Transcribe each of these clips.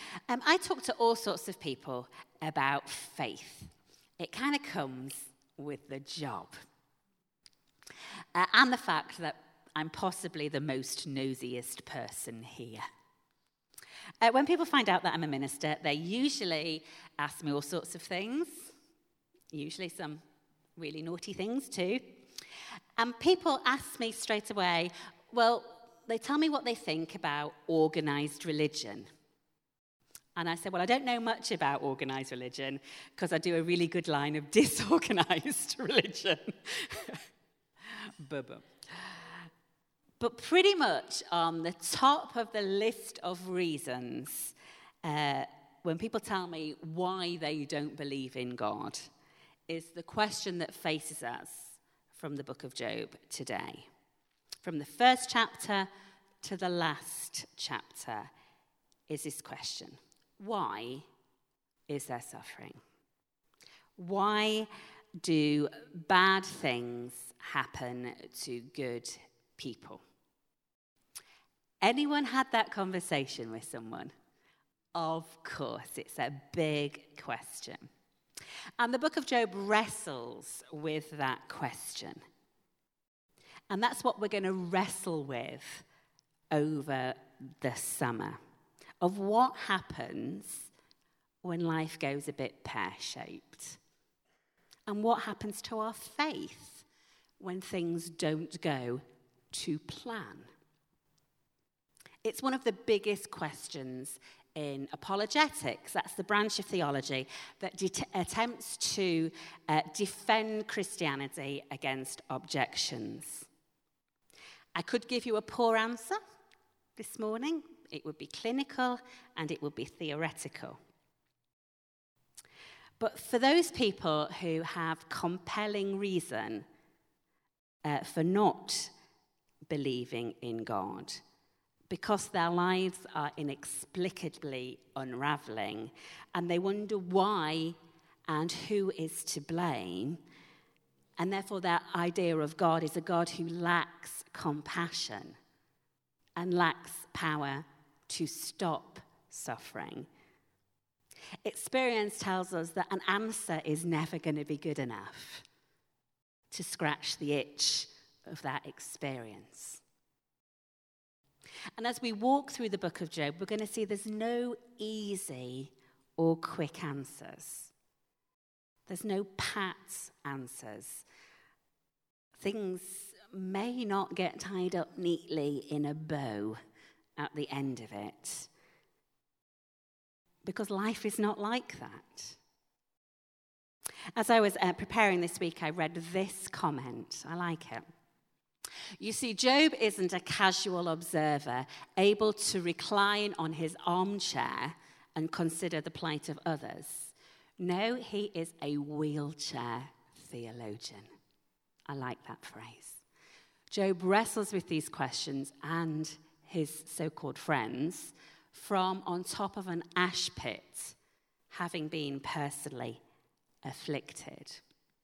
I talk to all sorts of people about faith. It kind of comes with the job. And the fact that I'm possibly the most nosiest person here. When people find out that I'm a minister, they usually ask me all sorts of things, usually some really naughty things too. And people ask me straight away, well, they tell me what they think about organised religion. And I say, well, I don't know much about organised religion because I do a really good line of disorganised religion. But pretty much on the top of the list of reasons when people tell me why they don't believe in God is the question that faces us from the book of Job today. From the first chapter to the last chapter is this question. Why is there suffering? Why do bad things happen to good people? Anyone had that conversation with someone? Of course, it's a big question. And the book of Job wrestles with that question. And that's what we're going to wrestle with over the summer, of what happens when life goes a bit pear-shaped. And what happens to our faith when things don't go to plan? It's one of the biggest questions in apologetics. That's the branch of theology that attempts to defend Christianity against objections. I could give you a poor answer this morning. It would be clinical and it would be theoretical. But for those people who have compelling reason for not believing in God, because their lives are inexplicably unraveling, and they wonder why and who is to blame, and therefore their idea of God is a God who lacks compassion and lacks power to stop suffering. Experience tells us that an answer is never going to be good enough to scratch the itch of that experience. And as we walk through the book of Job, we're going to see there's no easy or quick answers. There's no pat answers. Things may not get tied up neatly in a bow at the end of it, because life is not like that. As I was preparing this week, I read this comment. I like it. You see, Job isn't a casual observer able to recline on his armchair and consider the plight of others. No, he is a wheelchair theologian. I like that phrase. Job wrestles with these questions and his so-called friends from on top of an ash pit, having been personally afflicted.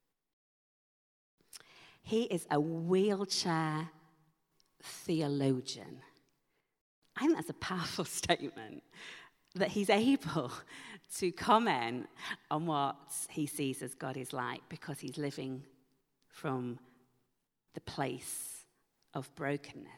He is a wheelchair theologian. I think that's a powerful statement, that he's able to comment on what he sees as God is like because he's living from the place of brokenness.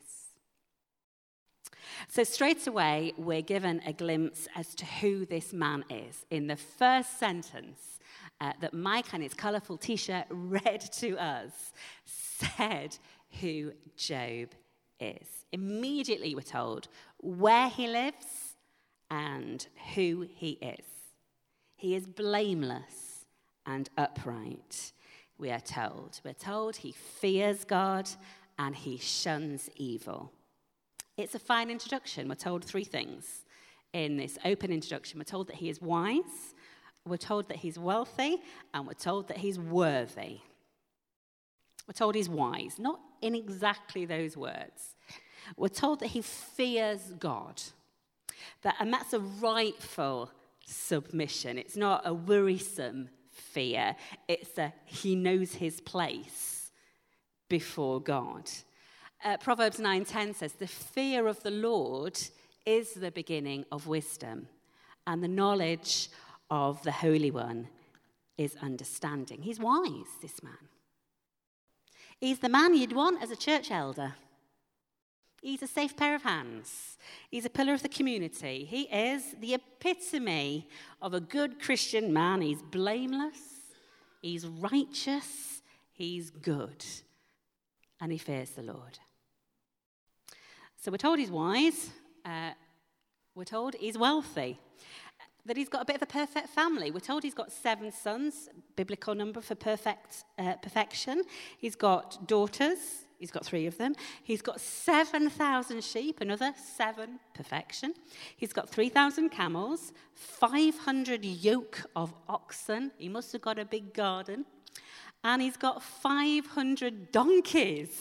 So straight away, we're given a glimpse as to who this man is. In the first sentence that Mike and his colourful T-shirt read to us, said who Job is. Immediately we're told where he lives and who he is. He is blameless and upright, we are told. We're told he fears God and he shuns evil. It's a fine introduction. We're told three things in this open introduction. We're told that he is wise, we're told that he's wealthy, and we're told that he's worthy. We're told he's wise, not in exactly those words. We're told that he fears God, and that's a rightful submission. It's not a worrisome fear. It's he knows his place before God. Proverbs 9:10 says, "The fear of the Lord is the beginning of wisdom, and the knowledge of the Holy One is understanding. He's wise, this man. He's the man you'd want as a church elder. He's a safe pair of hands. He's a pillar of the community. He is the epitome of a good Christian man. He's blameless. He's righteous. He's good. And he fears the Lord. So we're told he's wise. We're told he's wealthy. That he's got a bit of a perfect family. We're told he's got 7 sons, biblical number for perfection. He's got daughters. He's got 3 of them. He's got 7,000 sheep, another 7, perfection. He's got 3,000 camels, 500 yoke of oxen. He must have got a big garden. And he's got 500 donkeys.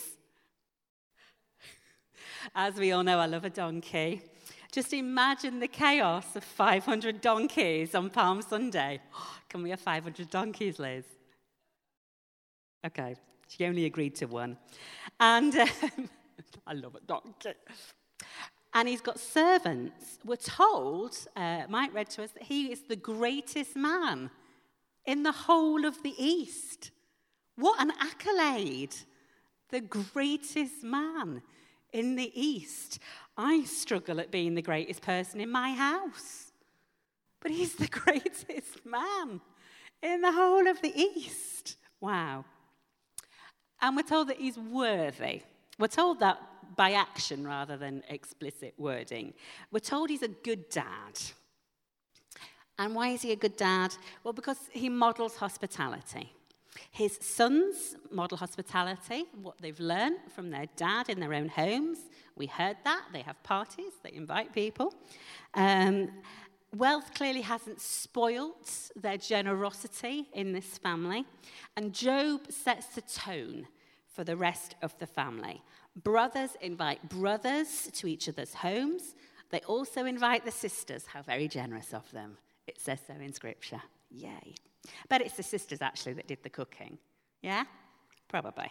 As we all know, I love a donkey. Just imagine the chaos of 500 donkeys on Palm Sunday. Can we have 500 donkeys, Liz? Okay, she only agreed to 1. And I love a donkey. And he's got servants. We're told, Mike read to us, that he is the greatest man in the whole of the East. What an accolade. The greatest man in the East. I struggle at being the greatest person in my house. But he's the greatest man in the whole of the East. Wow. And we're told that he's worthy. We're told that by action rather than explicit wording. We're told he's a good dad. And why is he a good dad? Well, because he models hospitality. His sons model hospitality, what they've learned from their dad in their own homes. We heard that. They have parties. They invite people. Wealth clearly hasn't spoilt their generosity in this family. And Job sets the tone for the rest of the family. Brothers invite brothers to each other's homes. They also invite the sisters. How very generous of them. It says so in Scripture. Yay. But it's the sisters, actually, that did the cooking. Yeah? Probably.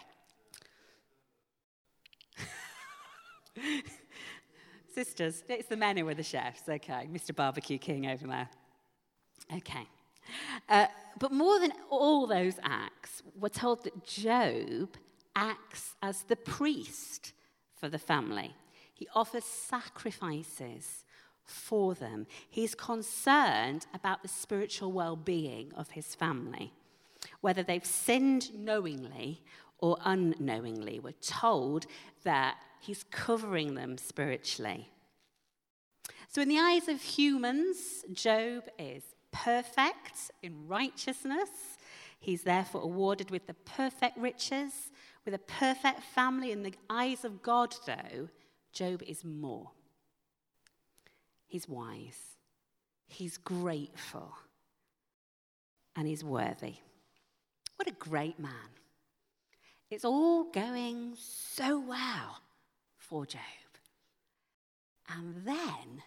Sisters, it's the men who are the chefs. Okay, Mr. Barbecue King over there. Okay. But more than all those acts, we're told that Job acts as the priest for the family. He offers sacrifices for them. He's concerned about the spiritual well-being of his family, whether they've sinned knowingly or unknowingly. We're told that he's covering them spiritually. So in the eyes of humans, Job is perfect in righteousness. He's therefore awarded with the perfect riches, with a perfect family. In the eyes of God, though, Job is more. He's wise, he's grateful, and he's worthy. What a great man. It's all going so well for Job. And then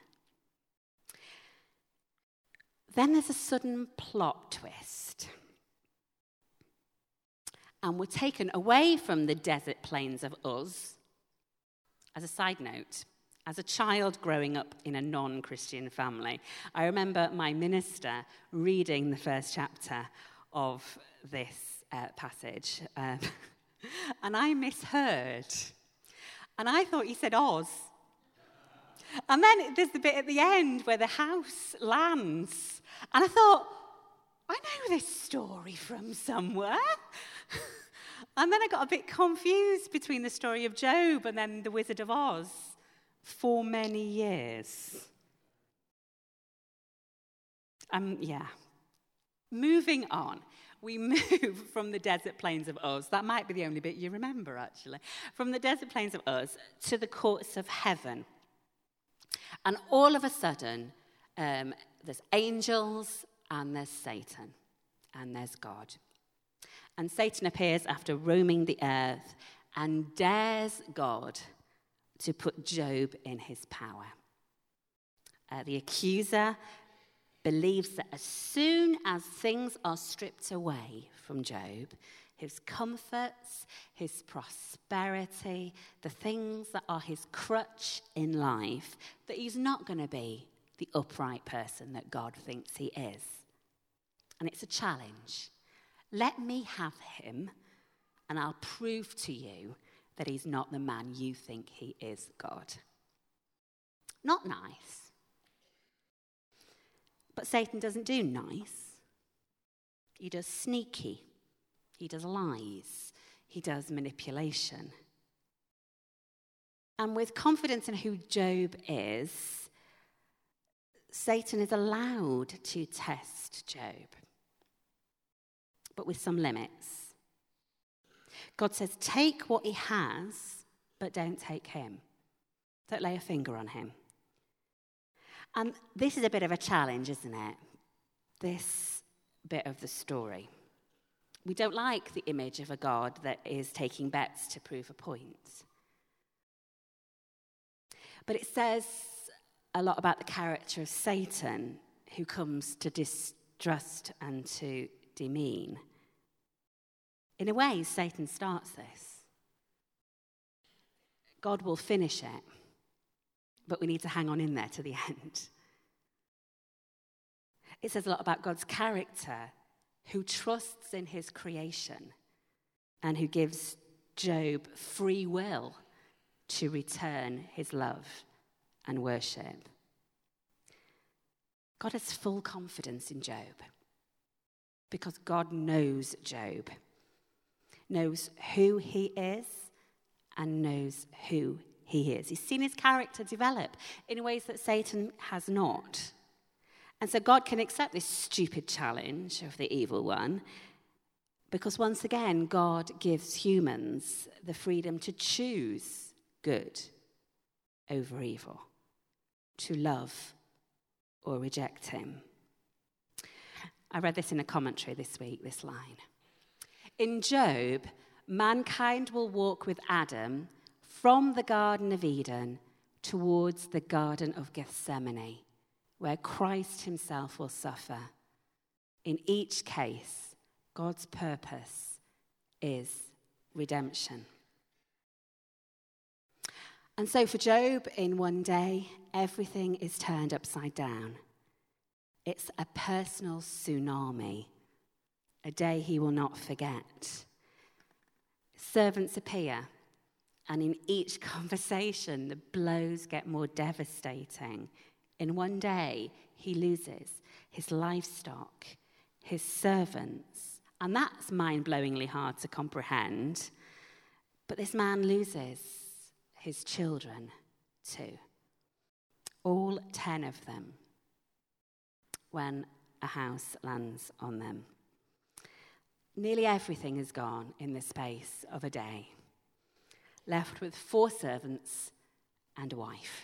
there's a sudden plot twist. And we're taken away from the desert plains of Uz. As a side note, as a child growing up in a non-Christian family, I remember my minister reading the first chapter of this passage, and I misheard. And I thought he said Oz. And then there's the bit at the end where the house lands. And I thought, I know this story from somewhere. And then I got a bit confused between the story of Job and then the Wizard of Oz. For many years. Moving on. We move from the desert plains of Uz. That might be the only bit you remember, actually. From the desert plains of Uz to the courts of heaven. And all of a sudden, there's angels and there's Satan and there's God. And Satan appears after roaming the earth and dares God to put Job in his power. The accuser believes that as soon as things are stripped away from Job, his comforts, his prosperity, the things that are his crutch in life, that he's not going to be the upright person that God thinks he is. And it's a challenge. Let me have him, and I'll prove to you that he's not the man you think he is, God. Not nice. But Satan doesn't do nice. He does sneaky. He does lies. He does manipulation. And with confidence in who Job is, Satan is allowed to test Job, but with some limits. God says, take what he has, but don't take him. Don't lay a finger on him. And this is a bit of a challenge, isn't it? This bit of the story. We don't like the image of a God that is taking bets to prove a point. But it says a lot about the character of Satan, who comes to distrust and to demean. In a way, Satan starts this. God will finish it, but we need to hang on in there to the end. It says a lot about God's character, who trusts in his creation and who gives Job free will to return his love and worship. God has full confidence in Job because God knows Job, knows who he is and knows who he is. He's seen his character develop in ways that Satan has not. And so God can accept this stupid challenge of the evil one because once again, God gives humans the freedom to choose good over evil, to love or reject him. I read this in a commentary this week, this line. In Job, mankind will walk with Adam from the Garden of Eden towards the Garden of Gethsemane, where Christ himself will suffer. In each case, God's purpose is redemption. And so for Job, in one day, everything is turned upside down. It's a personal tsunami, a day he will not forget. Servants appear, and in each conversation, the blows get more devastating. In one day, he loses his livestock, his servants, and that's mind-blowingly hard to comprehend. But this man loses his children too. All 10 of them, when a house lands on them. Nearly everything is gone in the space of a day, left with 4 servants and a wife.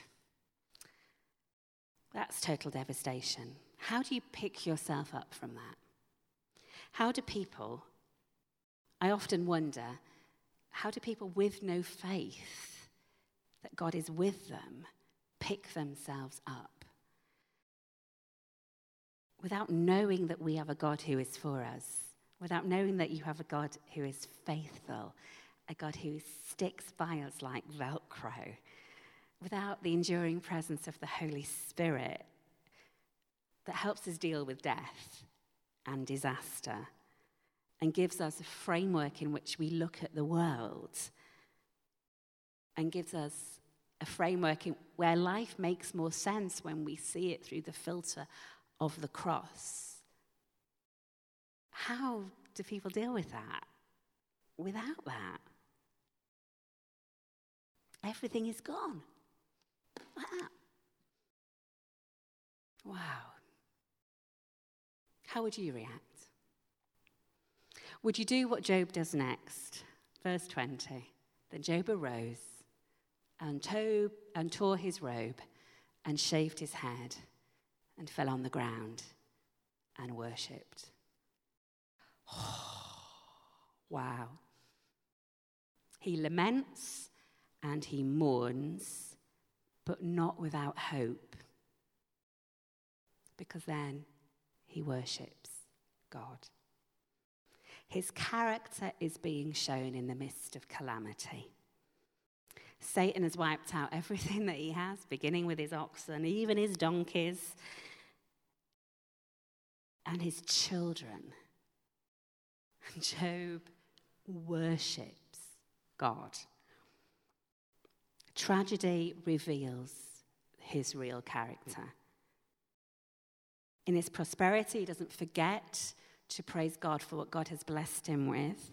That's total devastation. How do you pick yourself up from that? How do people, I often wonder, how do people with no faith that God is with them pick themselves up? Without knowing that we have a God who is for us, without knowing that you have a God who is faithful, a God who sticks by us like Velcro, without the enduring presence of the Holy Spirit that helps us deal with death and disaster and gives us a framework in which we look at the world and gives us a framework where life makes more sense when we see it through the filter of the cross. How do people deal with that? Without that, everything is gone. Like that. Wow. How would you react? Would you do what Job does next? Verse 20. Then Job arose and tore his robe and shaved his head and fell on the ground and worshipped. Wow. He laments and he mourns, but not without hope, because then he worships God. His character is being shown in the midst of calamity. Satan has wiped out everything that he has, beginning with his oxen, even his donkeys, and his children. And Job worships God. Tragedy reveals his real character. In his prosperity, he doesn't forget to praise God for what God has blessed him with.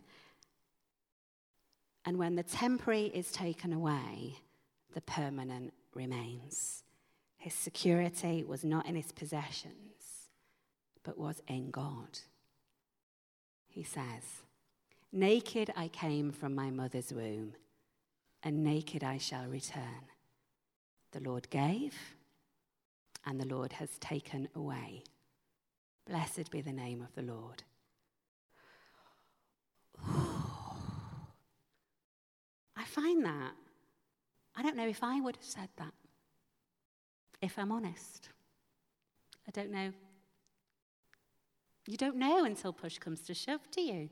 And when the temporary is taken away, the permanent remains. His security was not in his possessions, but was in God. He says, "Naked I came from my mother's womb, and naked I shall return. The Lord gave, and the Lord has taken away. Blessed be the name of the Lord." I find that. I don't know if I would have said that, if I'm honest. I don't know. You don't know until push comes to shove, do you?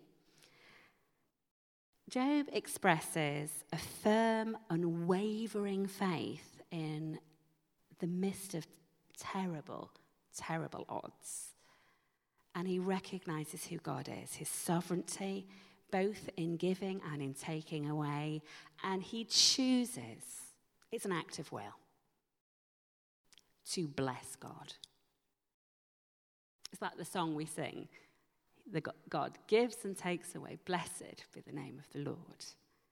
Job expresses a firm, unwavering faith in the midst of terrible, terrible odds. And he recognizes who God is, his sovereignty, both in giving and in taking away. And he chooses, it's an act of will, to bless God. It's like the song we sing. God gives and takes away. Blessed be the name of the Lord.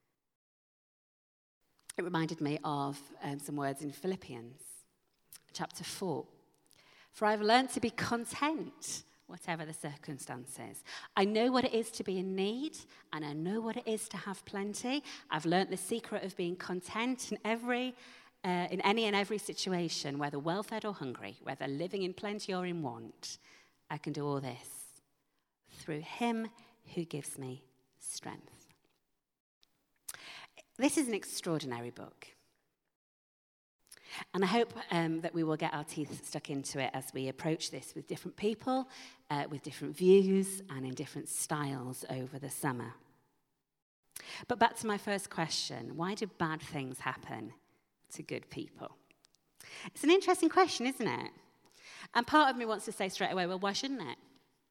It reminded me of some words in Philippians chapter 4. "For I've learned to be content, whatever the circumstances. I know what it is to be in need, and I know what it is to have plenty. I've learned the secret of being content in any and every situation, whether well-fed or hungry, whether living in plenty or in want. I can do all this through him who gives me strength." This is an extraordinary book. And I hope that we will get our teeth stuck into it as we approach this with different people, with different views, and in different styles over the summer. But back to my first question, why do bad things happen to good people? It's an interesting question, isn't it? And part of me wants to say straight away, well, why shouldn't it?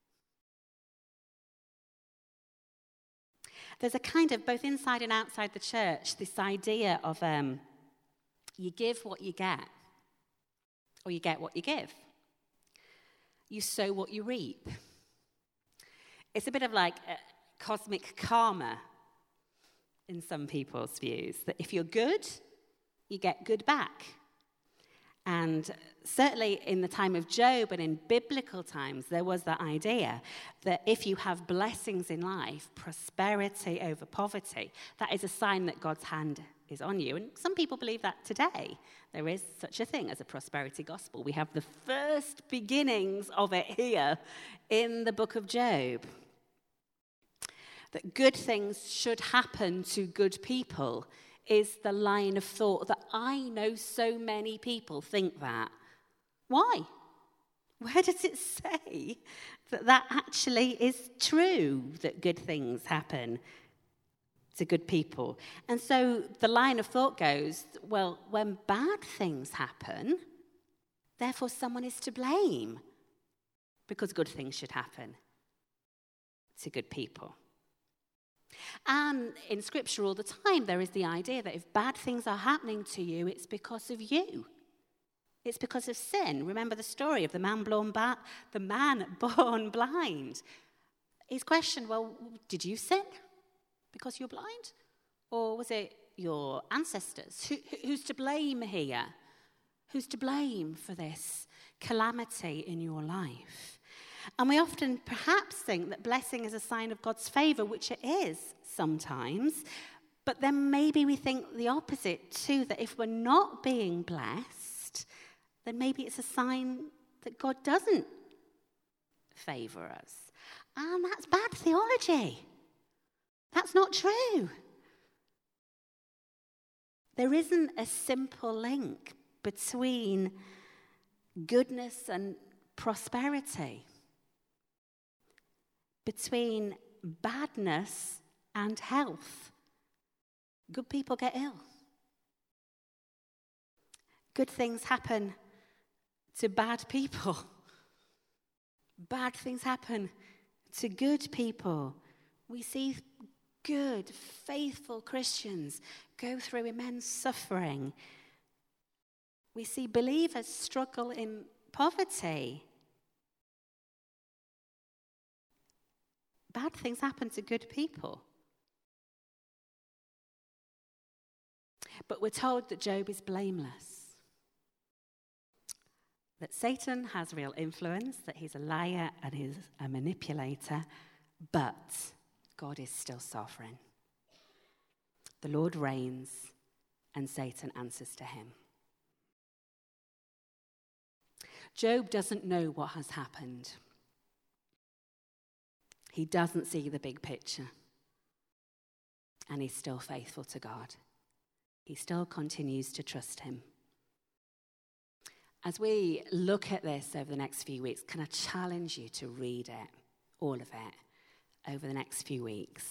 There's a kind of, both inside and outside the church, this idea of you give what you get, or you get what you give. You sow what you reap. It's a bit of like cosmic karma in some people's views, that if you're good, you get good back. And certainly in the time of Job and in biblical times, there was that idea that if you have blessings in life, prosperity over poverty, that is a sign that God's hand is on you. And some people believe that today. There is such a thing as a prosperity gospel. We have the first beginnings of it here in the book of Job. That good things should happen to good people is the line of thought that I know so many people think that. Why? Where does it say that that actually is true, that good things happen to good people? And so the line of thought goes, well, when bad things happen, therefore someone is to blame, because good things should happen to good people. And in Scripture all the time, there is the idea that if bad things are happening to you, it's because of you. It's because of sin. Remember the story of the man born blind. He's questioned, well, did you sin because you're blind? Or was it your ancestors? Who's to blame here? Who's to blame for this calamity in your life? And we often perhaps think that blessing is a sign of God's favor, which it is sometimes. But then maybe we think the opposite too, that if we're not being blessed, then maybe it's a sign that God doesn't favor us. And that's bad theology. That's not true. There isn't a simple link between goodness and prosperity, between badness and health. Good people get ill, Good things happen to bad people. Bad things happen to good people. We see good, faithful Christians go through immense suffering. We see believers struggle in poverty. Bad things happen to good people. But we're told that Job is blameless, that Satan has real influence, that he's a liar and he's a manipulator, but God is still sovereign. The Lord reigns and Satan answers to him. Job doesn't know what has happened. He doesn't see the big picture. And he's still faithful to God. He still continues to trust him. As we look at this over the next few weeks, can I challenge you to read it, all of it, over the next few weeks?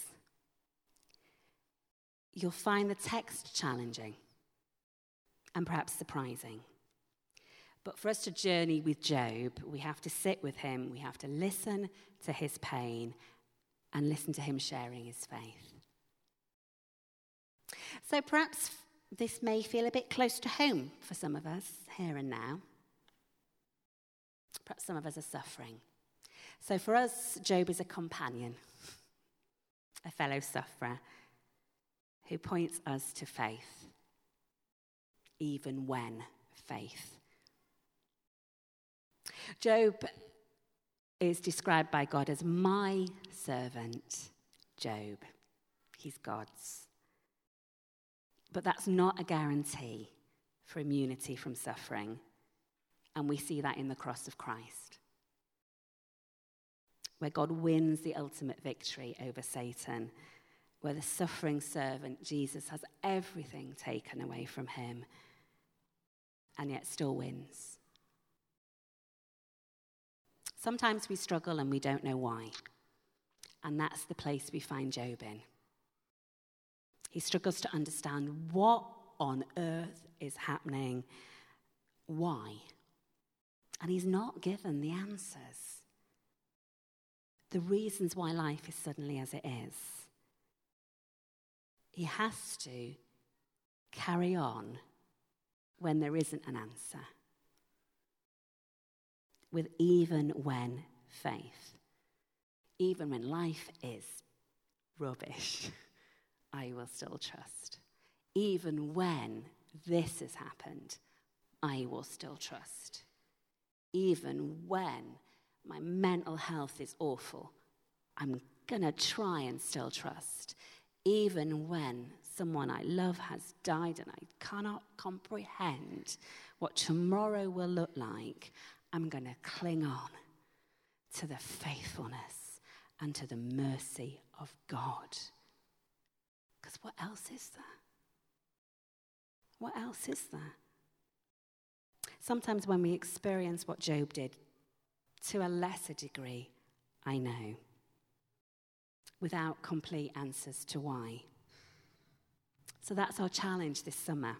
You'll find the text challenging and perhaps surprising. But for us to journey with Job, we have to sit with him, we have to listen to his pain and listen to him sharing his faith. So perhaps this may feel a bit close to home for some of us here and now. Perhaps some of us are suffering. So for us, Job is a companion, a fellow sufferer who points us to faith, even when faith. Job is described by God as my servant, Job. He's God's. But that's not a guarantee for immunity from suffering. And we see that in the cross of Christ, where God wins the ultimate victory over Satan, where the suffering servant, Jesus, has everything taken away from him and yet still wins. Sometimes we struggle and we don't know why. And that's the place we find Job in. He struggles to understand what on earth is happening, why. And he's not given the answers. The reasons why life is suddenly as it is. He has to carry on when there isn't an answer. With even when faith. Even when life is rubbish, I will still trust. Even when this has happened, I will still trust. Even when my mental health is awful, I'm going to try and still trust. Even when someone I love has died and I cannot comprehend what tomorrow will look like, I'm going to cling on to the faithfulness and to the mercy of God. Because what else is there? What else is there? Sometimes when we experience what Job did, to a lesser degree, I know, without complete answers to why. So that's our challenge this summer.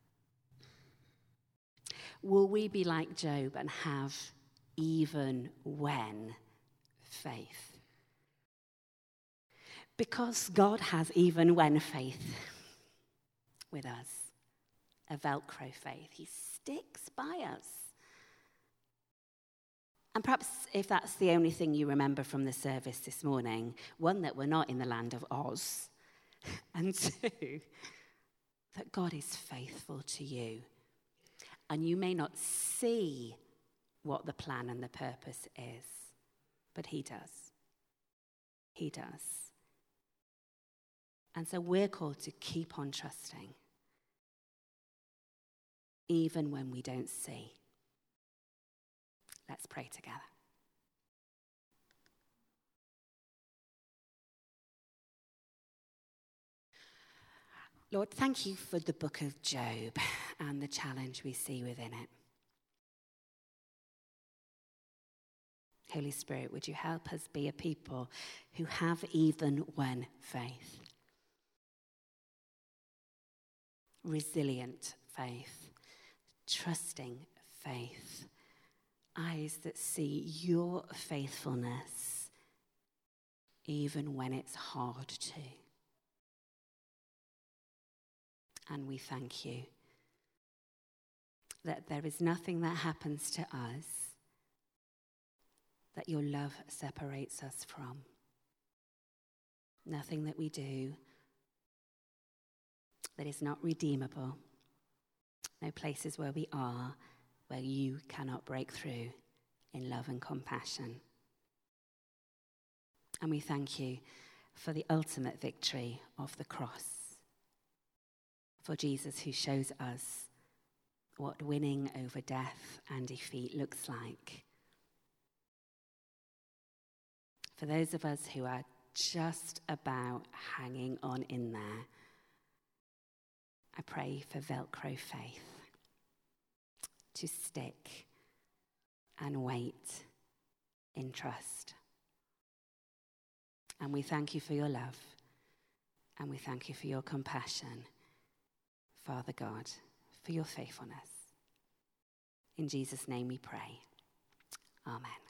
Will we be like Job and have even when faith? Because God has even when faith with us, a Velcro faith. He sticks by us. And perhaps if that's the only thing you remember from the service this morning, one, that we're not in the land of Oz, and two, that God is faithful to you. And you may not see what the plan and the purpose is, but he does. He does. And so we're called to keep on trusting, even when we don't see. Let's pray together. Lord, thank you for the book of Job and the challenge we see within it. Holy Spirit, would you help us be a people who have even when faith? Resilient faith, trusting faith, eyes that see your faithfulness even when it's hard to. And we thank you that there is nothing that happens to us that your love separates us from. Nothing that we do that is not redeemable. No places where we are where you cannot break through in love and compassion. And we thank you for the ultimate victory of the cross. For Jesus, who shows us what winning over death and defeat looks like. For those of us who are just about hanging on in there, I pray for Velcro faith to stick and wait in trust. And we thank you for your love, and we thank you for your compassion, Father God, for your faithfulness. In Jesus' name we pray. Amen.